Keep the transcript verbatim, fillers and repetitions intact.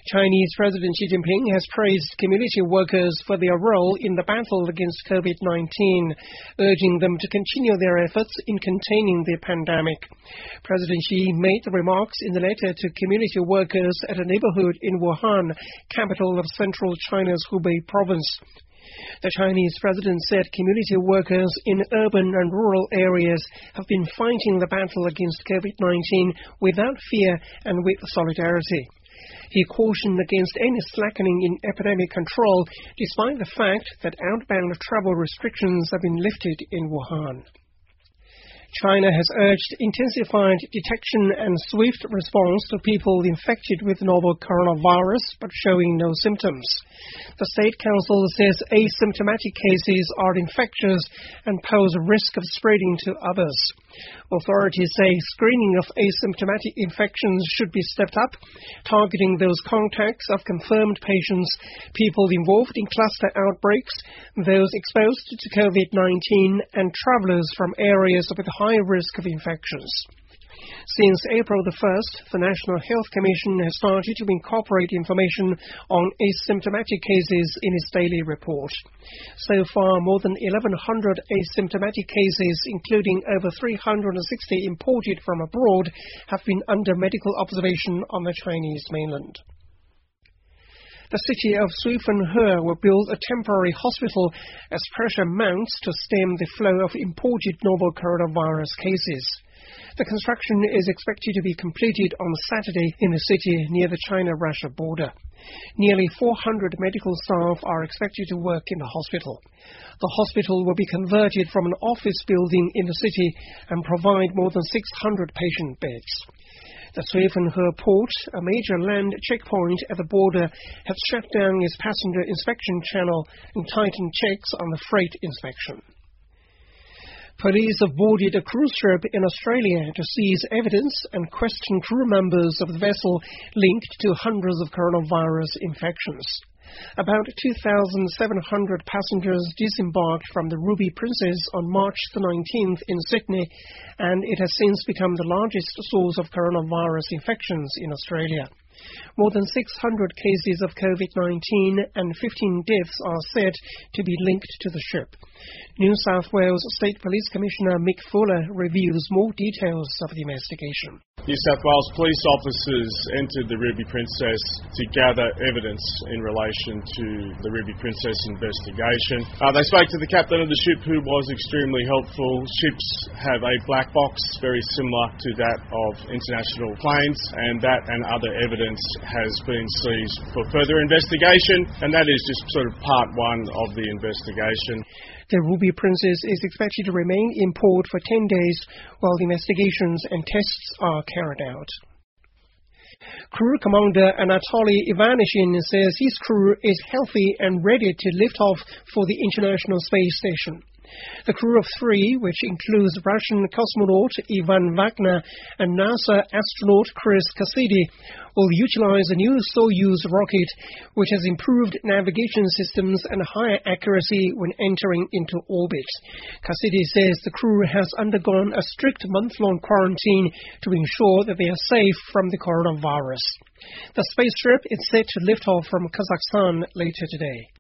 Chinese President Xi Jinping has praised community workers for their role in the battle against COVID nineteen, urging them to continue their efforts in containing the pandemic. President Xi made the remarks in the letter to community workers at a neighborhood in Wuhan, capital of central China's Hubei province. The Chinese president said community workers in urban and rural areas have been fighting the battle against COVID nineteen without fear and with solidarity. He cautioned against any slackening in epidemic control, despite the fact that outbound travel restrictions have been lifted in Wuhan. China has urged intensified detection and swift response to people infected with novel coronavirus but showing no symptoms. The State Council says asymptomatic cases are infectious and pose a risk of spreading to others. Authorities say screening of asymptomatic infections should be stepped up, targeting those contacts of confirmed patients, people involved in cluster outbreaks, those exposed to COVID nineteen, and travelers from areas with high risk of infections. Since April the first, the National Health Commission has started to incorporate information on asymptomatic cases in its daily report. So far, more than eleven hundred asymptomatic cases, including over three hundred sixty imported from abroad, have been under medical observation on the Chinese mainland. The city of Suifenhe will build a temporary hospital as pressure mounts to stem the flow of imported novel coronavirus cases. The construction is expected to be completed on Saturday in the city near the China-Russia border. Nearly four hundred medical staff are expected to work in the hospital. The hospital will be converted from an office building in the city and provide more than six hundred patient beds. The Suifenhe port, a major land checkpoint at the border, has shut down its passenger inspection channel and tightened checks on the freight inspection. Police have boarded a cruise ship in Australia to seize evidence and question crew members of the vessel linked to hundreds of coronavirus infections. About two thousand seven hundred passengers disembarked from the Ruby Princess on March the nineteenth in Sydney, and it has since become the largest source of coronavirus infections in Australia. More than six hundred cases of COVID nineteen and fifteen deaths are said to be linked to the ship. New South Wales State Police Commissioner Mick Fuller reviews more details of the investigation. New South Wales police officers entered the Ruby Princess to gather evidence in relation to the Ruby Princess investigation. Uh, they spoke to the captain of the ship, who was extremely helpful. Ships have a black box very similar to that of international planes, and that and other evidence has been seized for further investigation, and that is just sort of part one of the investigation. The Ruby Princess is expected to remain in port for ten days while the investigations and tests are carried out. Crew Commander Anatoly Ivanishin says his crew is healthy and ready to lift off for the International Space Station. The crew of three, which includes Russian cosmonaut Ivan Vagner and NASA astronaut Chris Cassidy, will utilize a new Soyuz rocket, which has improved navigation systems and higher accuracy when entering into orbit. Cassidy says the crew has undergone a strict month-long quarantine to ensure that they are safe from the coronavirus. The spaceship is set to lift off from Kazakhstan later today.